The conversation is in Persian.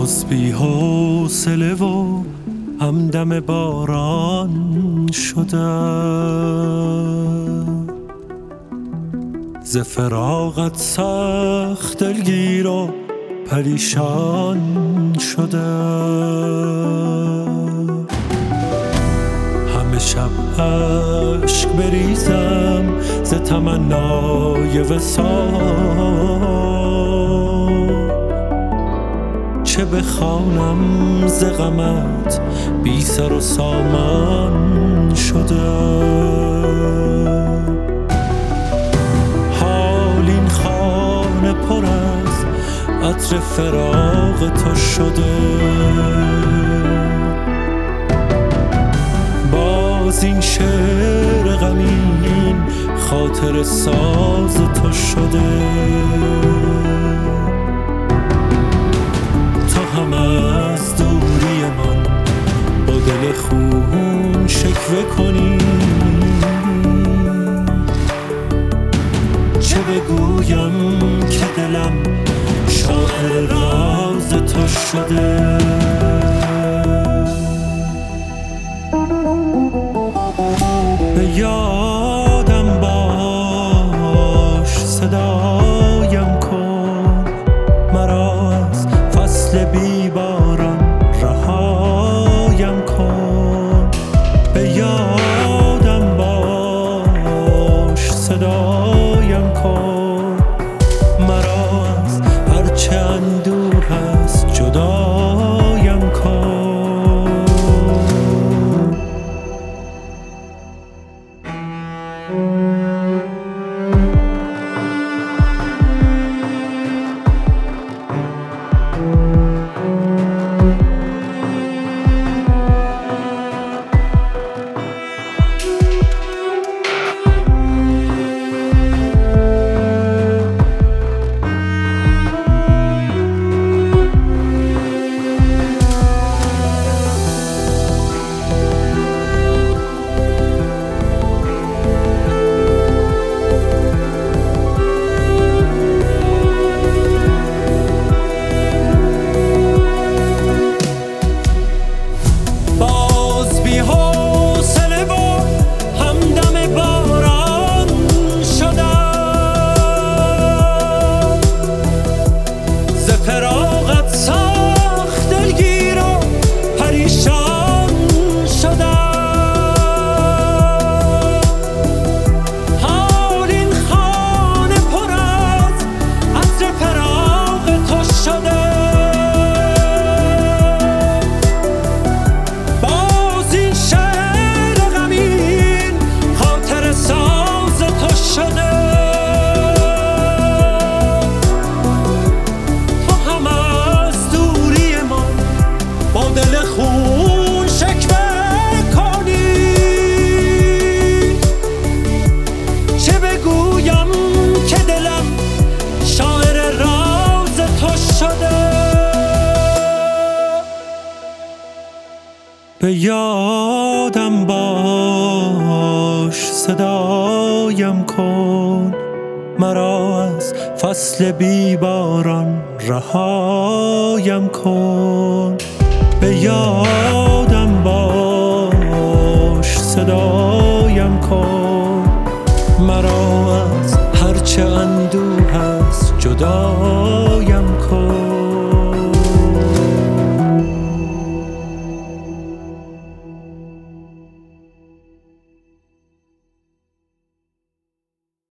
باز بی حوصله و همدم باران شدم، ز فراقت سخت دلگیر و پریشان شدم. همه شب اشک بریزم ز تمنای وصال، چه بخوانم ز غمت بی سر و سامان شدم. حال این خانه پر از عطر فراق تو شده، باز این شعر غمین خاطر ساز تو شده. تو هم از دوری من با دل خون شکوه کنی، چه بگویم که دلم شاعر راز تو شده. به یادم باش صدایم کن، مرا از فصل بیباران رهایم کن. به یادم باش صدایم کن، مرا از هرچه اندوه هست جدایم کن. به یادم باش صدایم کن، مرا از فصل بیباران رهایم کن. به یادم باش صدایم کن، مرا از هرچه اندوه هست جدایم کن.